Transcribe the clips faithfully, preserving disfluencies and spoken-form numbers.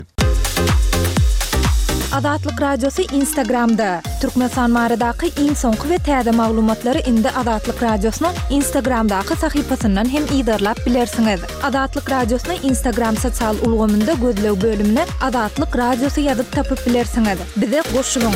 Adatlyk Radiosu Instagramda. Türkmenistan maradaky iň soňky we täze maglumatlary indi Adatlyk Radiosynyň Instagramdaky sahypasyndan hem ýydarlap bilersiňiz. Adatlyk Radiosynyň Instagram sosial ulgamynda gözlew bölümine Adatlyk Radiosu ýazyp tapyp bilersiňiz. Bize goşulyň.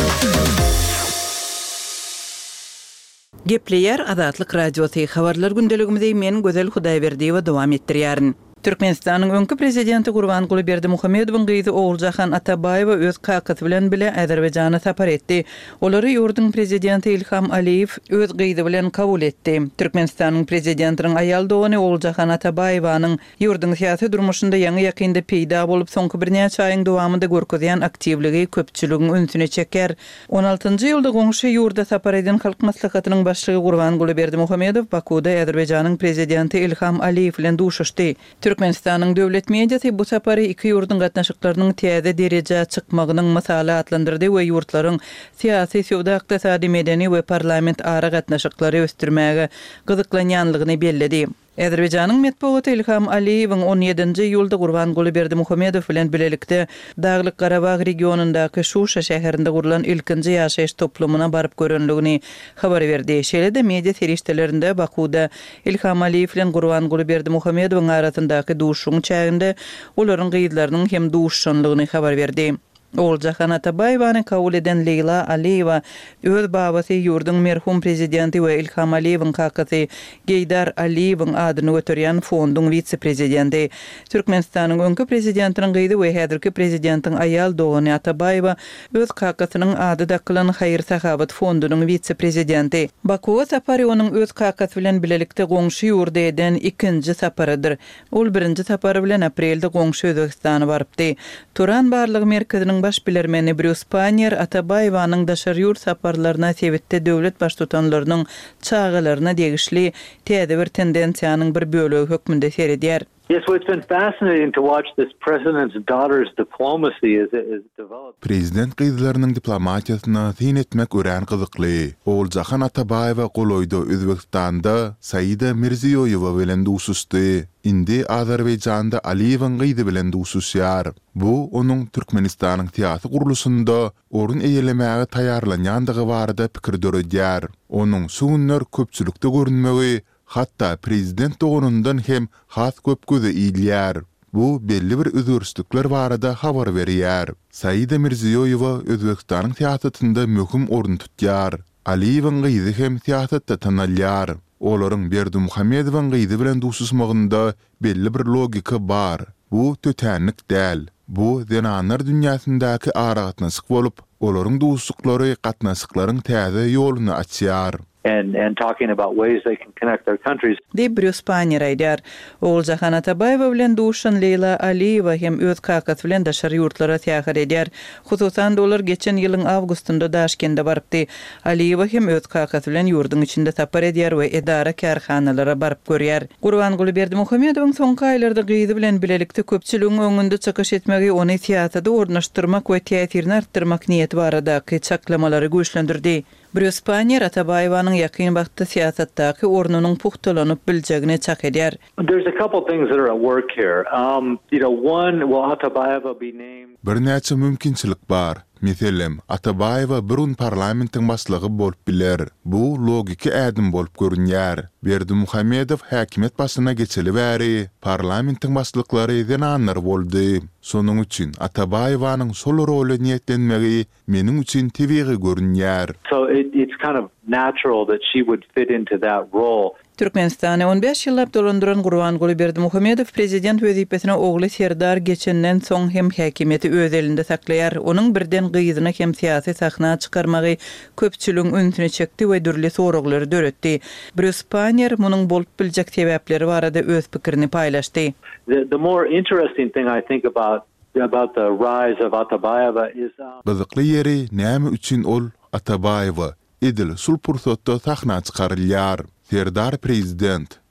Gepleýär Adatlyk Radiosu habarlar gündeligimizde men Gözel Hudaýberdiýewa dowam etdirýärin. Türkmenistanyň öňkü prezidenti Gurbanguly Berdimuhammedowyň gyzy Oğuljahan Atabaýew öz kakaty bilen bile Azerbaýjana sapar etdi. Olary ýurduň prezidenti Ilham Aliýew öz gyzy bilen kabul etdi. Türkmenistanyň prezidentiniň aýal dogany Oğuljahan Atabaýewaň ýurduň syýasy durmuşynda ýaňy ýakynda peýda bolup soňky bir näçe aýyň dowamynda görkezýän aktivligi köpçüligiň ünsüne çeker. on altynjy ýylda goňşy ýurda sapar eden halk maslahatynyň başlygy Gurbanguly Berdimuhammedow Bakuda Azerbaýjanyň prezidenti Ilham Aliýew bilen duşuşdy. Türkmenistanyň döwlet mediasy bu sapary iki ýurdun gatnaşyklarynyň täze derejä çykmagynyň misaly atlandyrdy we ýurtlaryň syýasy, sowda, ykdysady, medeni we parlament ara gatnaşyklary ösdürmäge gyzyklanýanlygyny belledi. Azerbaýjanyň medeniýeti Ilham Aliýewiň on ýedinji ýylda Gurbanguly Berdimuhammedow bilen bilelikde Daglyk Garabag regionundaky Şuşa şäherinde gurulan ilkinji ýaşaýyş toplumuna baryp görenligini habar berdi. Şeýle-de media serişdelerinde Bakuda Ilham Aliýew bilen Gurbanguly Berdimuhammedowyň arasyndaky duşuň çäginde olaryň gyýdlarynyň hem duşşanlygyny habar berdi. Oğuljahan Atabaýewany kabul eden Leyla Aliýewa öz babasy ýurduň merhum prezidenti we Ilham Aliýewiň kakaty Geýdar Aliýewiň adyny götürýän fonduň vitse-prezidenti. Türkmenistanyň öňkü prezidentiniň gyzy we häzirki prezidentiň aýal dogany Atabaýewa öz kakatynyň ady dakylan Haýyr Sahabat fondunyň vitse-prezidenti. Bakuga sapary onuň öz kakasy bilen bilelikde goňşy ýurda eden ikinji saparydyr. Ol birinji sapary bilen aprelde goňşy Özbekistana barypdy. Turan barlygy merkeziniň baş bilermeni Bruce Panier Atabaýewanyň daşary ýurt saparlaryna sebitde döwlet baş tutanlarynyň çağalaryna degişli täze bir tendensiýanyň bir bölegi hökmünde seredýär. Yes, well, it's been fascinating to watch this president's daughter's diplomacy as it is developed. Prezident gyzlarynyň diplomatiýasyna syn etmek ören gyzykly. Oğuljahan Atabaýew goloýda Özbekistanda Saida Mirziýoýewa bilen duşuşdy. Indi Azerbaýjanda Aliýewiň gyzy bilen duşuşýar. Bu onuň Türkmenistanyň syýasy gurulusynda orun eýelemäge taýarlanýandygy barada pikir döredýär. Onuň suwunlar köpçülükde görünmegi hatta prezident dogunundan hem has köp göze iýilýär. Bu belli bir özgürlükler barada habar berýär. Saida Mirziýoýewa Özbekistanyň syýasatynda möhüm orun tutýar. Aliýewiň gyzy hem syýasatda tanalýar. Olaryň Berdimuhammedowyň gyzy bilen duşuşmagynda belli bir logika bar. Bu tötänlik däl. Bu denanlar dünýäsyndaky aragatnaşyk bolup, olaryň duşuşyklary gatnaşyklaryň täze ýoluny açýar. And, and talking about ways they can connect their countries. De Bruce Panier aýdýar. Oğuljahan Atabaýew bilen duşan Leyla Aliýewa hem öz kakasy bilen daşary ýurtlara täýär edýär. Hususan da olar geçen ýylyň awgustynda Daşkende barypdy. Aliýewa hem öz kakasy bilen ýurduň içinde sapar edýär we edara kärhanalara baryp görýär. Gurbanguly Berdimuhammedowyň soňky aýlarda gyzy bilen bilelikde köpçüligiň öňünde çykyş etmegi ony syýasatda ornaşdyrmak we täsirini artdyrmak niýeti baradaky çaklamалary güýçlendirdi. Bruce Panier Atabaýewanyň ýakyn wagtda syýasatdaky ornunyň puhtalanyp biljegine çak edýär. There's a couple things that are at work here. Um, you know, one, will Atabaýew be named? Bir näçe mümkinçilik bar. Meselem, Atabaýewa burun parlamentiň başlygy bolup biler. Bu logiki ädim bolup görünýär. Berdimuhammedow häkimet başyna geçeli bäri parlamentiň başlyklary denanlar boldy. Sonuň üçin Atabaýewanyň sol role niýetlenmegi meniň üçin tebigi görünýär. So it, it's kind of natural that she would fit into that role. Türkmenistany on beş ýyllap dolandyran Gurbanguly Berdimuhammedow prezident wezipetine ogly Serdar geçenden soň hem häkimeti öz elinde saklaýar. Onuň birden gyzyny hem syýasy sahna çykarmagy köpçüligiň ünsüne çekdi we dürli soraglary döretdi. Bruce Panier munyň bolup biljek sebäpleri barada öz pikirini paýlaşdy. The, the more interesting thing I think about about the rise of Atabaýewa is Gyzykly ýeri näme üçin ol Atabaýewa edil sul pursatda sahna çykarylýar. Serdar prezident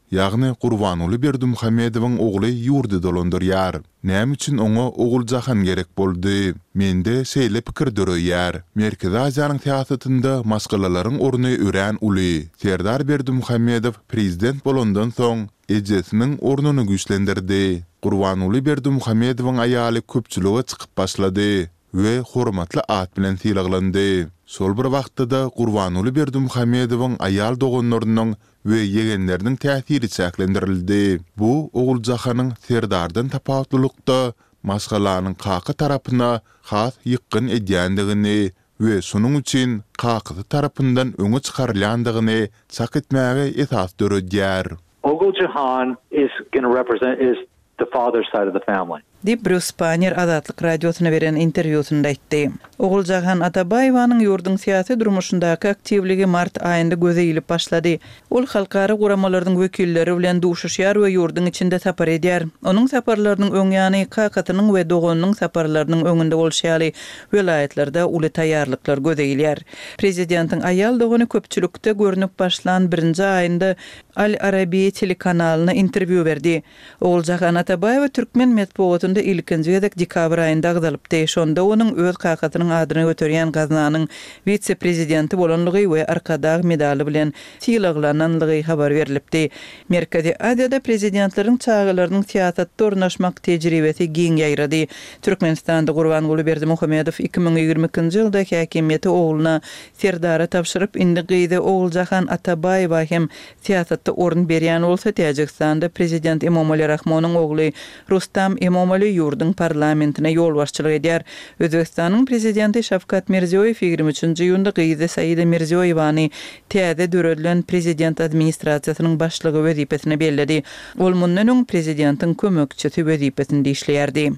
Ýagny Gurbanuly Berdimuhammedowyň ogly ýurdy dolandyrýar. Näme üçin oňa oguljahan gerek boldy? Mende şeýle pikir dörýär. Merkezi Aziýanyň teatrynda maskalaryň orny örän uly Serdar Berdimuhammedow prezident bolandan soň ejesiniň ornuny güýçlendirdi. Gurbanuly Berdimuhammedowyň aýaly köpçülüge çykyp başlady we hormatly at bilen sylagylandy. Sol bir wagtda Gurbanuly Berdimuhammedowyň aýal doganlarynyň we yegenleriniň täsiri çäklendirildi. Bu oguljahanyň Serdardan tapawatlykda maskalanyň kaky tarapyna has ýykyn edýändigini we şonuň üçin kaky tarapyndan öňe çykarylýandygyny çak etmäge esas dörýär. Oguljahan is going to represent is the father's side of the family. Dip Bruce Banner Adatlyk radiosuna beren interwýusunda aýtdy. Oguljahan Atabaýewanyň ýurdun syýasy durmuşyndaky aktivligi mart aýynda gözeýilip başlady. Ol halkara guramalaryň wekilleri bilen duşuşýar we ýurdun içinde sapar edýär. Onuň saparlarynyň öňýany kakatynyň we doganynyň saparlarynyň öňünde bolşýaly welaýetlerde uly taýýarlyklar gözeýilýär. Prezidentiň aýal dogany köpçülükde görünüp başlan birinji aýynda Al Arabiya telekanalyna interwýu berdi. Oguljahan Atabaýew Türkmen medeniýetinde ilkinji gezek dekabr aýynda agdalypdy. Şonda onuň öz kakatynyň adyny göterýän gaznanyň vitse-prezidenti bolanlygy we arkadag medali bilen sylagylananlygy habar berilipdi. Merkezi Aziýada prezidentleriň çağılarynyň siýasatda ornaşmak tejribesi giň ýaýrady. Türkmenistanda Gurbanuly Berdimuhammedow iki bin ýigirme ikinji ýylda häkimiýeti oğluna Serdara tapşyryp indi gyýdy Oguljahan Atabaýew hem siýasatda orun berýän bolsa Täjikistanda prezident Emomali Rahmonyň ogly Rustam Emomali ýurdun parlamentine ýol başçylyk edýär. Özbekistanyň prezidenti Şavkat Mirziýoýew ýigirme üçinji ýylda gyýdy Saida Mirziýoýewaní täze döredilen prezident administrasiýasynyň başlygy wezipesine bellädi. Ol mundan öň prezidentiň kömekçisi wezipesinde işleýärdi.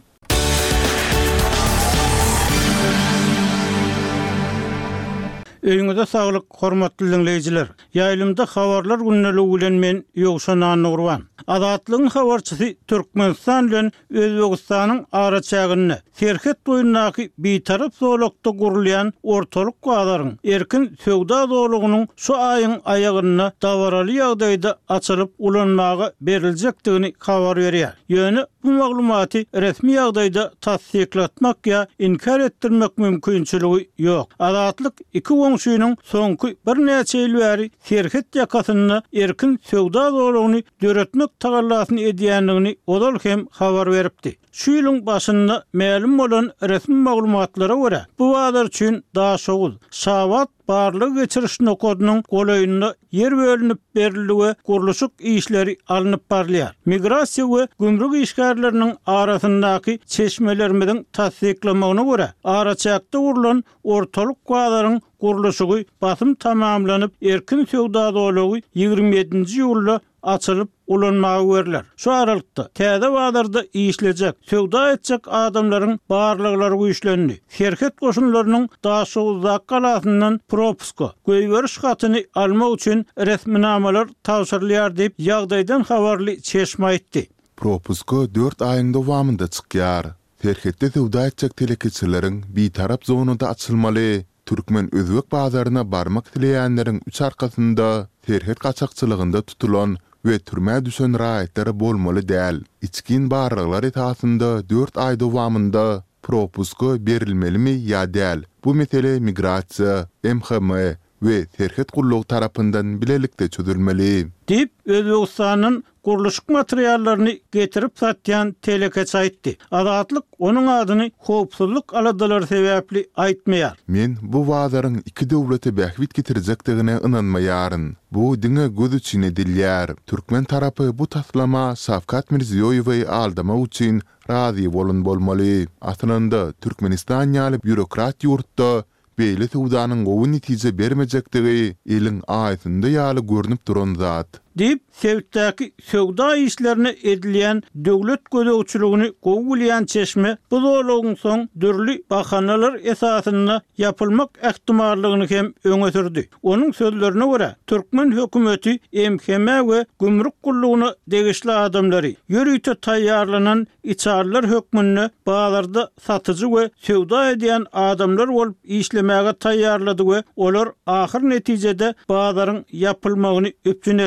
Öýüňizde saglyk, hormatly dinleýijiler. Ýaýlymda habarlar günneligi bilen men Ýogşan Nurwan. Adatlygyň habarçysy Türkmenistan bilen Özbegistanyň araçagyny Serhet boýundaky bitarap zolukda gurulýan ortalyk gadaryň erkin söwda zolugynyň şu aýyň aýagyna dawaraly ýagdaýda açylyp ulanmagy beriljekdigini habar berýär. Ýöne bu maglumaty resmi ýagdaýda tasdiklatmak ýa inkar etdirmek mümkinçiligi ýok. Adatlyk iki wöňşüýüniň soňky bir näçe ýyl bäri Serhet ýakasyna erkin söwda zolugyny döretmek tagallasyny edýändigini odal hem habar beripdi. Şu ýylyň başynda ma'lum bolan resmi maglumatlara görä bu wagtlar üçin daha şogul şawat barlyk geçiriş nokodunyň golaýynda yer bölünip beriligi guruluşyk işleri alınıp barlýar. Migrasiýa we gümrük işgärleriniň arasyndaky çeşmelerimiň tasdiklamagyna görä araçakda gurulan ortalyk gadaryň guruluşy basym tamamlanyp erkin söwda dolugy ýigirme ýedinji ýylda açılıp ulanmagy berler. Şu aralykda täze wagtlarda işlejek, söwda etjek adamlaryň barlyklary güýçlendi. Serhet goşunlarynyň daşy uzak galasyndan propuska göýberiş hatyny almak üçin resminamalar tawsyrlýar diýip ýagdaýdan habarly çeşme aýtdy. Propuska dört aýyň dowamında çykýar. Serhetde söwda etjek telekeçileriň bitarap zonunda açylmaly. Türkmen özbek bazaryna barmak dileýänleriň üç arkasynda serhet gaçakçylygynda tutulan we türmä düşen raýatlar bolmaly däl. İçkin barlyklar etasynda dört aý dowamında propuska berilmelimi ýa däl? Bu mesele migrasiýa, M H M we serhet gullugy tarapyndan bilelikde çözülmeli. Dip Özbegistanyň guruluşyk materiallaryny getirip satýan telekeç aýtdy. Adatlyk onuň adyny howpsuzlyk aladalary sebäpli aýtmaýar. Men bu wagtlaryň iki döwlete bähwit getirjekdigine ynanmaýaryn. Bu diňe göz üçin edilýär. Türkmen tarapy bu taslama Şavkat Mirziýoýewy aldamak üçin razy bolan bolmaly. Aslynda Türkmenistan ýaly bürokrat ýurtda beýle sowdanyň gowy netije bermejektigi eliň aýtynda ýaly görnüp duran zat. Dip sevtdäki söwda işlerini edilýän döwlet gözegçiligini gowulýan çeşme bu zolugyň soň dürli bahanalar esasyna yapylmak ähtimallygyny hem öňe sürdi. Onuň sözlerine görä Türkmen hökümeti M H M we gümrük gullugyna degişli adamlary ýörüýte taýýarlanan içarlar hökmüne bazarda satyjy we söwda edýän adamlar bolup işlemäge taýýarlady we olar ahir netijede bazaryň yapylmagyny öpçün etmeli.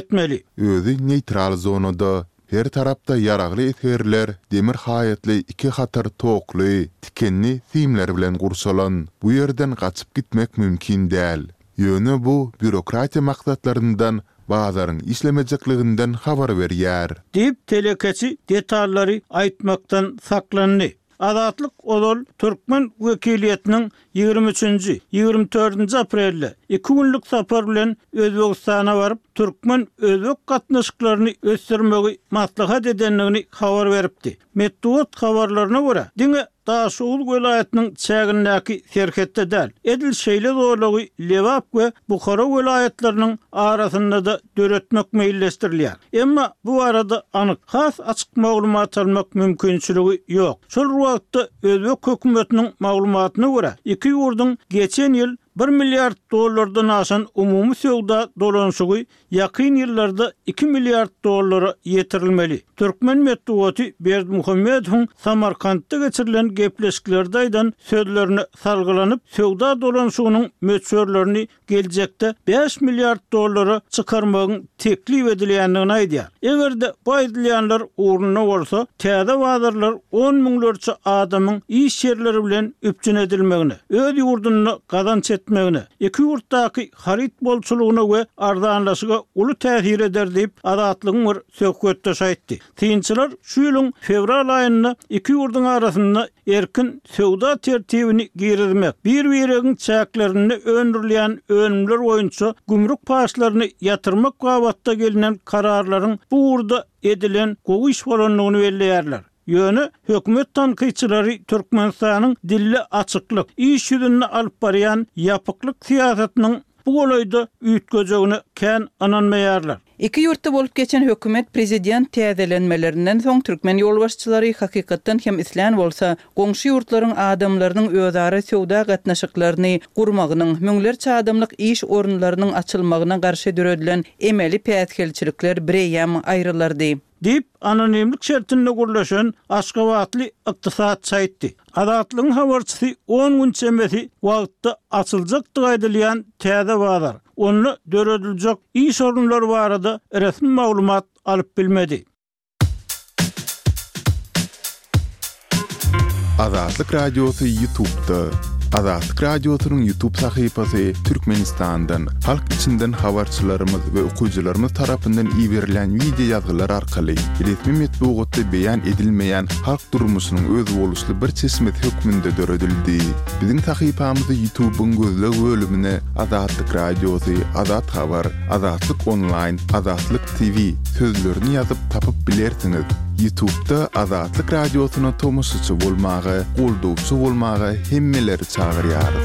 bildirdi. Özü neutral zonada her tarapda yaragly etherler, demir hayatly iki hatar tokly, tikenli simler bilen gursalan. Bu yerden gaçyp gitmek mümkin däl. Ýöne bu bürokratiya maksatlaryndan bazarın işlemejekliginden habar berýär. Dip telekeçi detallary aýtmaktan saklandy. Adatlyk olol Türkmen wekiliýetiniň ýygrimi üçinji ýygrimi dördünji aprelde iki günlük sapar bilen Özbegistana baryp Türkmen özbek gatnaşyklaryny ösdürmegi maslahat edenligini habar beripdi. Medeniýet habarlaryna görä, diňe Daşoğul welaýatynyň çägindäki serhetde däl. Edil şeýle zorlugy Lewap we Bukhara welaýatlarynyň arasynda da döretmek meýilleşdirilýär. Emma bu arada anyk has açyk maglumat almak mümkinçiligi ýok. Şol wagtda Özbek hökümetiniň maglumatyna görä, iki ýurduň geçen ýyl bir milyard dollardan aşan umumy söwda dolanşygy ýakyn ýyllarda iki milyard dollara ýetirilmeli. Türkmen medeniýeti Berdimuhammedowyň Samarkandda geçirilen gepleşiklerden sözlerini salgylanyp söwda dolanşygynyň möçörlerini geljekde beş milyard dollara çykarmagyň teklip edilýändigini aýdýar. Egerde bu aýdylýanlar uğruna bolsa, täze wazirler on miňlerçe adamyň iş ýerleri bilen üpçün edilmegini, öz ýurduny gazanç etmegini, iki ýurtdaky harit bolçulugyna we arzanlaşyga uly täsir eder diýip adatlygyň bir söhbetde şaýtdy. Tynçylar şu ýylyň fevral aýynda iki ýurduň arasynda erkin söwda tertibini girizmek, bir-biriň çäklerini öndürilýän önümler boýunça gümrük paşlaryny ýatyrmak gabatda gelinen kararlaryň bu urda edilen gowy iş bolanlygyny belleýärler. Ýöne hökümet tanqyçylary Türkmenistanyň dilli açyklyk, iş ýüzüne alyp barýan ýapyklyk siýasatynyň bu golayda üýtgejegini kän ananmaýarlar. Iki yurtda bolup geçen hökümet prezident täzelenmelerinden soň türkmen ýolbaşçylary hakykatdan hem islan bolsa, goňşy ýurtlaryň adamlarynyň özara söwda gatnaşyklaryny gurmagynyň, müňlerçe adamlyk iş orunlarynyň açylmagyna garşy döredilen emeli päýtkelçilikler bireyem aýrylardy. Dip anonimlik şertinde gurlaşan Aşgabatly ykdysatçy aýtdy. Adatlygyň habarçysy on gün çemesi wagtda açyljakdy aýdylýan täze bazar. Onu dörediljek iş orunlary barada resmi maglumat alyp bilmedi. Azatlyk Radiosu YouTube'da. Azatlyk Radiosu'nun YouTube sahypasy Türkmenistandan, halk içinden habarçylarymyz we okuwçylarymyz tarapyndan iýerilen video ýazgylar arkaly resmi metbuatda beýan edilmeýän halk durmuşynyň öz boluşly bir çeşmet hökmünde döredildi. Biziň sahypamyzda YouTube'un gözleg bölümine Azatlyk Radiosu, Azat Habar, Azatlyk Online, Azatlyk T V sözlerini ýazyp tapyp bilersiňiz. YouTube'da Azatlyk Radiosu'na tomoşçy bolmagy, goldowçy bolmagy hemmeleri çağırýarys.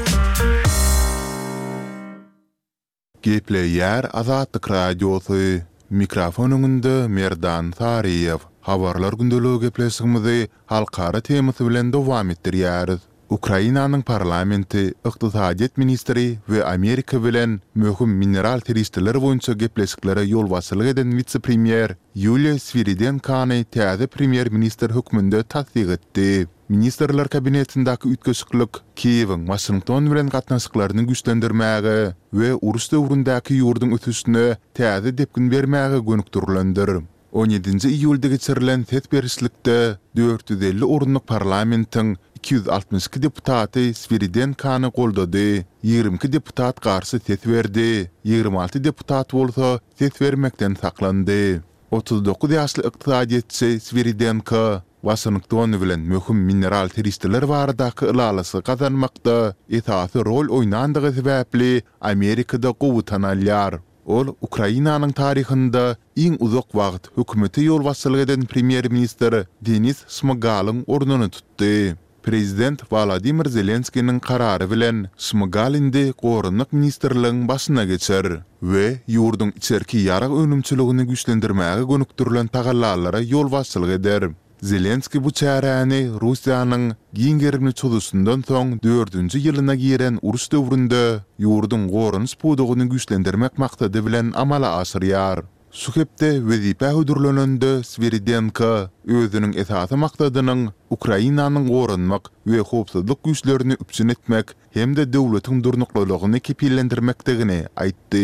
Gepleýär Azatlyk Radiosu. Mikrofon öňünde Merdan Tariýew. Habarlar gündeligi gepleşigimizi halkara temasy bilen dowam etdirýäris. Ukrainanyň parlamenti, ykdysadyet ministri we Amerika bilen möhüm mineral teristler boýunça gepleşiklere ýol başçylyk eden vitse-premier Yulia Sviridenkany täze premier minister hökmünde tasdiq etdi. Ministerler kabinetindäki ütgeşiklik Kiýewiň Washington bilen gatnaşyklaryny güçlendirmäge we urus döwründäki ýurduň ötüsine täze depkin bermäge gönükdirilendir. on ýedinji iýulda geçirilen ses berişlikde dört yüz elli orunlyk parlamentiň iki yüz altmış iki deputaty Sviridenkany goldady. ýygrimi iki deputat garşy ses berdi. ýygrimi alty deputat bolsa ses bermekden saklandy. otuz dokuz ýaşly ykdysadyetçi Sviridenka Washington bilen möhüm mineral teristler baradaky ylalasy gazanmakda esasy rol oýnandygy sebäpli Amerikada gowy tanalýar. Ol Ukrainanyň taryhynda iň uzak wagt hökümeti ýol başçylyk eden premier minister Denis Smygalyň ornuny tutdy. Prezident Volodymyr Zelenskiň karary bilen Smygal indi gorunlyk ministerligiň başyna geçer we ýurduň içerki ýarag önümçiligini güçlendirmäge gönükdirilen tagallalara ýol başçylyk eder. Zelenski bu çäräni Russiýanyň giňgerimli çudusundan soň dördünji ýylyna giren urus döwründe ýurduň gorunç pudugyny güçlendirmek maksady bilen amala aşyrýar. Şu hepde wezipe hödürlenende Sviridenka özüniň esasy maksadynyň Ukrainanyň gorunmak we howpsuzlyk güýçlerini üpçün etmek hem de döwletiň durnuklygyny kepillendirmekdigini aýtdy.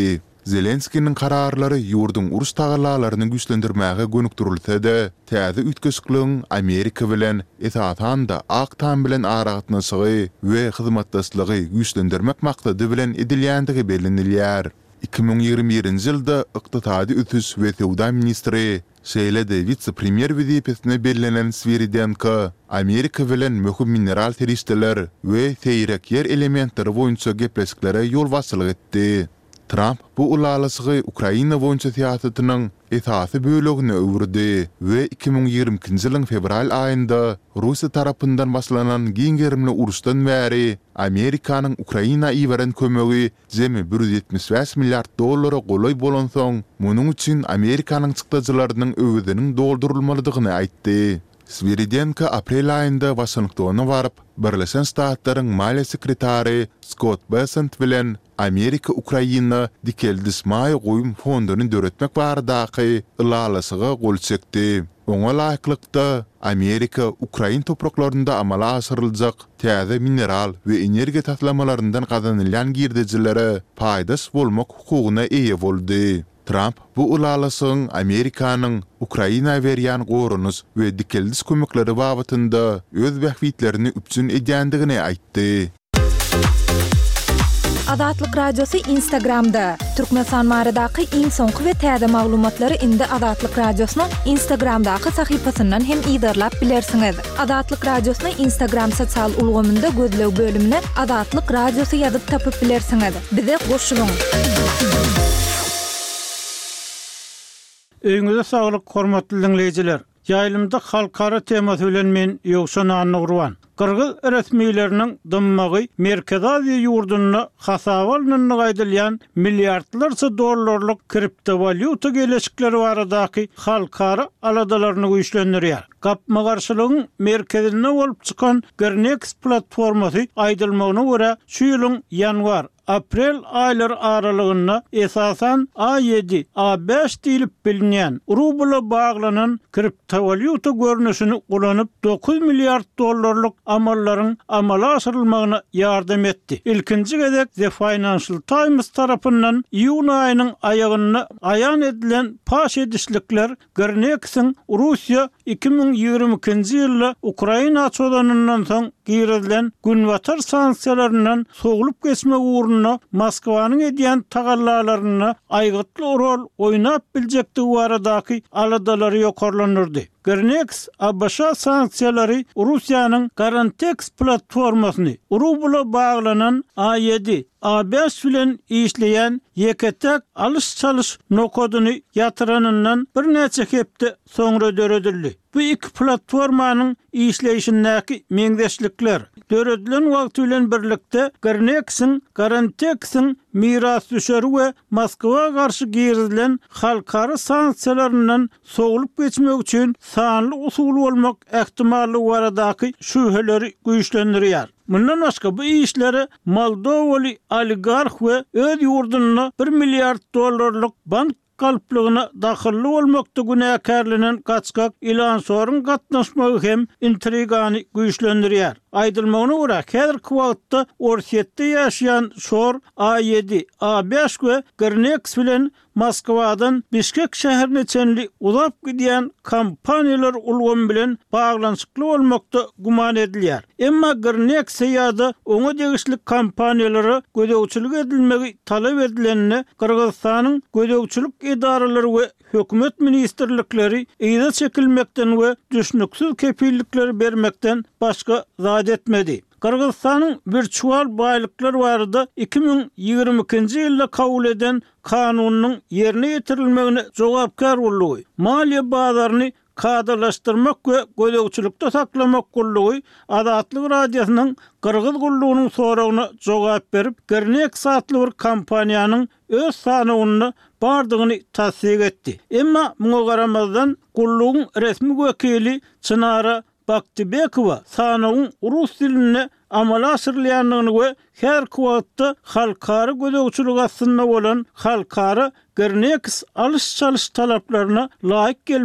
Zelenski'nin kararları yurdun urus tağalalarını güçlendirmäge gönükdirilse-de, täze ütkeşikligiň Amerika bilen esasanda Aktan bilen aragatnaşygy we hyzmatdaşlygy güçlendirmek maksady bilen edilýändigi bellenilýär. iki bin ýygrimi birinji ýylda ykdysady üsüş we sowda ministri Şeýle-de vice-premier wezipesine bellänen Sviridenko, Amerika bilen möhüm mineral terişdeler we seýrek yer elementleri boýunça gepleşiklere ýol başçylyk etdi. Trump bu ulalyşygy Ukraina boýunça siýasatynyň esasy bölegine öwürdi we iki bin ýygrimi ikinji ýylyň fevral aýynda Russiýa tarapyndan başlanan giňgerimli uruşdan bäri Amerikanyň Ukraina iweren kömegi jemi bir yüz ýetmiş beş milliard dollara golay bolan soň, munyň üçin Amerikanyň çykdyjylarynyň öwüdiniň doldurulmalydygyny aýtdy. Sviridenko aprel aýynda Washingtona baryp, Birleşen Ştatlaryň maliýe sekretary Scott Bessent bilen Amerika Ukraina dikeldismay goýum fonduny döretmek baradaky ulalysyga gol çekdi. Oňa laýyklykda Amerika Ukraina topraklarynda amala aşyryljak täze mineral we energiýa taslamalарyndan gazanylýan girdejilere paýdasy bolmak hukugyna eýe boldy. Trump bu ulalysyň Amerikanyň Ukraina berýän gorunuz we dikeldis kömekleri babatynda öz bähwitlerini üpçün edýändigini aýtdy. Adatlyk radiosu Instagramda. Türkmenistan maradaky iň soňky we täze maglumatlary indi Adatlyk radiosynyň Instagramdaky sahypasyndan hem ýydarlap bilersiňiz. Adatlyk radiosyny Instagram sosial ulgamynda gözlew bölümine Adatlyk radiosu ýazyp tapyp bilersiňiz. Bize goşulyň. Öňüňizde saglyk, hormatly dinleýijiler. Ýaýlymda halkara temasy bilen men Ýogşan Anygurwan. Kırgız resmiýetleriniň dymmagy Merkez Aziýa ýurdunyna hasabalanan gaýdylýan milliardlarça dollarlyk kriptovalyuta gelişikleri baradaky halkara aladalaryny güýçlendirýär. Gapma garşylygyň merkezine bolup çykan Gernex platformasy aýdylmagyna görä şu ýylyň ýanwar aprel aýlary aralygynda esasan A ýedi, A beş diýilip bilinýän rubla baglanan kriptovalyuta görnüşini kulanyp dokuz milliard dollarlyk amallaryň amala aşyrylmagyna ýardam etdi. İlkinji gezek The Financial Times tarapyndan iýun aýynyň aýagyna aýan edilen paş edişlikler Gernex'iň Russiýa iki bin ýygrimi ikinji ýylda Ukraina çodanyndan soň girilen günwatar sanksiýalaryndan sogulup geçmek uğruna Moskwanyň edýän tagallalaryna aýgytly rol oýnap biljekdigi baradaky aladalary ýokarlanyrdy. Gernex A B Ş sanksiýalary Russiýanyň Garantex platformasyny rubla baglanan A ýedi, A beş bilen işleýän ýeketek alış çalış nokoduny ýatyranyňdan bir näçe hepde soňra döredildi. Bu iki platformanyň işleýişindäki meňzeşlikler döredilen wagt bilen birlikde Gernex'iň Garantex'iň miras düşeri we Moskwa garşy girilen halkara sanksiýalaryndan sogulup geçmek üçin sanly usul bolmak ähtimally baradaky şüheleri güýçlendirýär. Mundan başga bu işleri Moldowaly oligarh we öz ýurdunyna bir milliard dollarlyk bank kalplygyna dahilli bolmakda günäkärlenen gaçkak ilan soruň gatnaşmagy hem intrigany güýçlendirýär. Aýdylmagyna görä, häzirki wagtda Orsetde ýaşaýan şor A ýedi, A beş we Gernex bilen Moskwadan Bişkek şäherine çenli uzap gidýän kampaniýalar ulgam bilen baglanşykly bolmakda guman edilýär. Emma Gernex ýa-da oňa degişlik kampaniýalary gödäwçilik edilmegi talap edilenine Kyrgyzstanyň gödäwçilik idaralary we hökümet ministrlikleri ýa-da çekilmekden we düşnüksiz kepillikleri bermekden başga zat etmedi. Kyrgyzstanyň virtual baýlyklar barada iki bin ýygrimi ikinji ýylda kabul eden kanunyň ýerine ýetirilmegine jogapkar bolýy. Maliýe bazaryny kadalaşdyrmak we gödäwçilikde saklamak gollugy Adatlyk radiosynyň Kyrgyz gullugynyň soragyna jogap berip Gernex adly bir kompaniýanyň öz sanawyny bardygyny tasdik etdi. Emma muňa garamazdan gullugyň resmi wekili Çynara Baktybekowa sanawyň rus diline amala aşyrylýanlygyny we her kuwatda halkara gödäwçilik aslynda bolan halkara Gernex alış çalış talaplaryna laýyk gelmän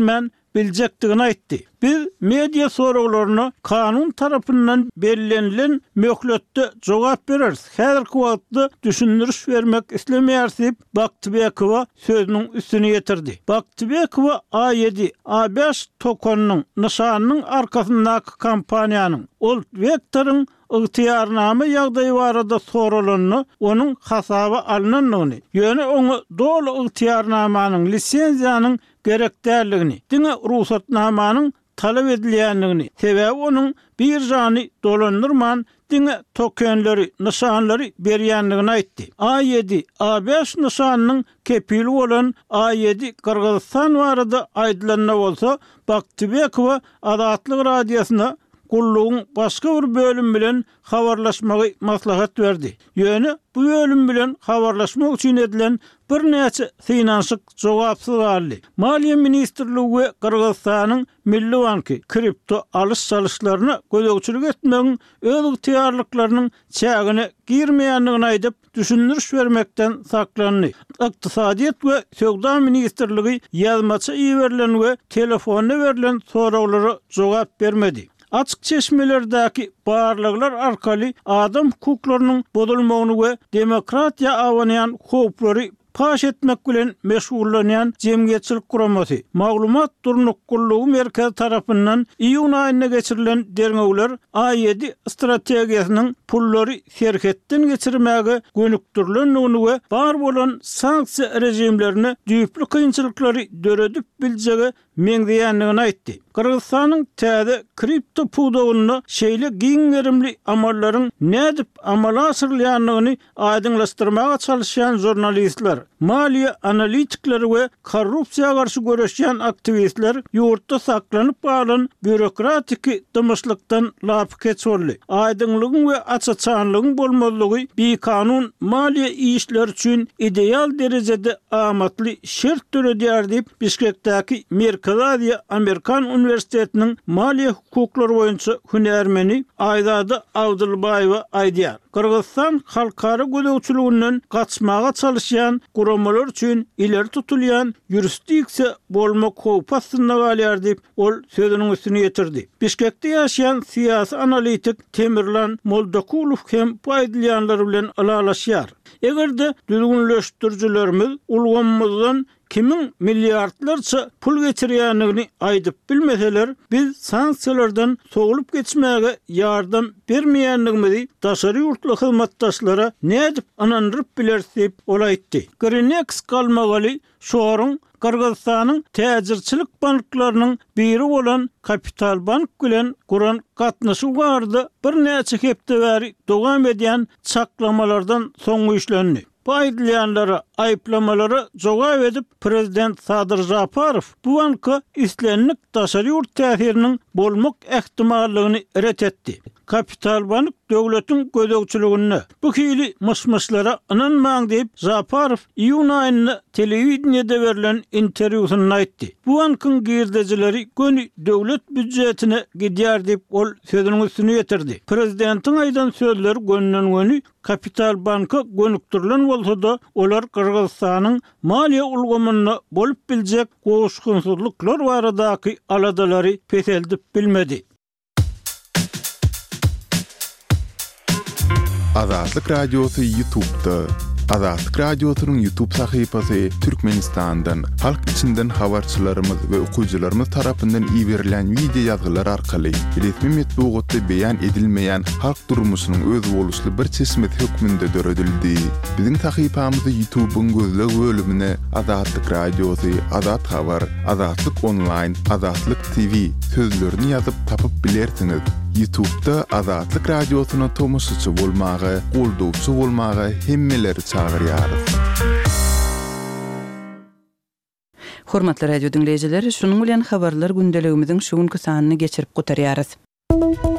biljekdigini aýtdy. Biz media soraglaryna kanun tarapyndan bellenlen möhletde jogap bereriz. Häzirki wagtda düşündürüş bermek islemeýärsiz Baktybekova sözüniň üstüne ýetirdi. Baktybekova A yedi A beş tokonynyň nişanynyň arkasyndaky kampaniýanyň ol vektoryň ıhtiyarname ýagdaýy barada sorulanyny, onuň hasaby alynanyny, ýöne onu dolu ıhtiyarnamanyň lisenziýanyň gerekdärligini, diňe ruhsatnamanyň talap edilýänligini, sebäbi onuň bir jany dolandyrman diňe tokenleri, nişanlary berýänligini aýtdy. A yedi A beş nişanynyň kepili bolan A yedi Kırgızstan barada aýdylanyna bolsa, Baktybekova Adatlyk radiosyna kulluğun başka bir bölüm bilen habarlaşmagy maslahat berdi. Ýöne bu bölüm bilen habarlaşmak üçin edilen bir näçe finansyk jogapsyzlyk. Maliýe ministrligi we Kırgızstanyň Milli Banky kripto alış çalışlaryny gözegçilik etmegiň öz ıhtiyarlyklarynyň çägine girmeýänligini aýdyp düşündürüş bermekden saklandy. Iqtisadiýat we Söwda ministrligi ýazmaça iýerilen we telefonna berilen soraglary jogap bermedi. Açık çeşmelerdäki barlyklar arkaly adam hukuklarynyň bozulmagyny we demokratiýa awanayan hukukları paş etmek bilen meşgullanýan jemgyýetçilik guramasy Maglumat Durnukkullugy merkezi tarapyndan iýun aýyna geçirilen derňegler A yedi strategiýasynyň pullary şerhetden geçirmäge gönükdirilendigini we bar bolan sanksiýa rejimlerini düýpli kynçylyklary döredip biljegi meňdeýänligini aýtdy. Kırgızstanyň täze kripto pudogyny şeýle giňerimli amallaryň nädip amala asyrylýanlygyny aýdynlaşdyrmaga çalışýan jurnalistler, maliýe analitikleri we korrupsiýaga garşy görüşýän aktivistler ýurtda saklanyp balan bürokratik dymyşlykdan lap keçirli. Aýdynlygyň we açıkçanlygyň bolmazlygy bir kanun maliýe işleri üçin ideal derejede amatly şert töredýär diýip Bişkekdäki Merkezi Amerikan Üniversitetiniň maliýe hukuklary boýunça hünärmeni Aýdady Awdylbaýewa aýdýar. Kırgızstan halkara gözegçiliginden gaçmaga çalışýan guramalar üçin ileri tutulýan jurisdiksiýa bolmak howpasyna galýar diýip ol sözüniň üstüne ýetirdi. Bişkekde ýaşaýan siýasy analitik Temirlan Moldakulow hem paýdalýanlar bilen alalaşýar. Egerde düzgünleşdirjilerimiz ulgamymyzdan kimin milyardlarça pul geçirýänligini aýdyp bilmeseler, biz sanksiýalardan soğulup geçmäge ýardam bermeýänligimizi daşary ýurtly hyzmatdaşlara nädip anandyryp bilersiz diýip ol aýtdy. Grenex galmagaly şoruň Kırgızstanyň täzirçilik banklarynyň biri bolan Kapital Bank bilen guran gatnaşy bardy. Bir näçe hepde bäri dowam edýän çaklamalardan soň işlendi. Paýdalýanlara aýplamalary jogap edip prezident Sadyr Japarow bu banka islenlik daşary ýurt täsiriniň bolmak ähtimallygyny ret etdi. Kapital Bank döwletiň gözegçiligini bu hili myşmyşlara inanmaň diýip Japarow iýun aýyny telewizionyada berilen interwýusynda aýtdy. Bu bankyň girdejileri göni döwlet büdjetine gidýär diýip ol sözüniň üstüne ýetirdi. Prezidentiň aýdan sözleri gönnün göni Kapital Banka gönüktirilen bolsa-da olar Kırgızstanyň maliýe ulgamyny bolup biljek goşgunsuzluklar baradaky aladalary peseldip bilmedi. Azatlyk Radiosu YouTube'da. Azatlyk Radiosu'nun YouTube sahypasy Türkmenistandan, halk içinden habarçylarymyz we okuwçylarymyz tarapyndan iýerilen video ýazgylar arkaly resmi metbuatda beýan edilmeýän halk durmuşynyň öz boluşly bir çeşmet hökmünde döredildi. Biziň sahypamyzy YouTube'un gözleg bölümine Azatlyk Radiosu, Azat Habar, Azatlyk Online, Azatlyk T V sözlerini ýazyp tapyp bilersiňiz. YouTube'da Azatlyk Radiosu'na tomoşaçy bolmagy, goldowçy bolmagy hemmeleri çagyrýarys. Hormatly radio dinleýijiler, şunuň bilen habarlar gündeligimiziň şu günkü sanyny geçirip gutarýarys.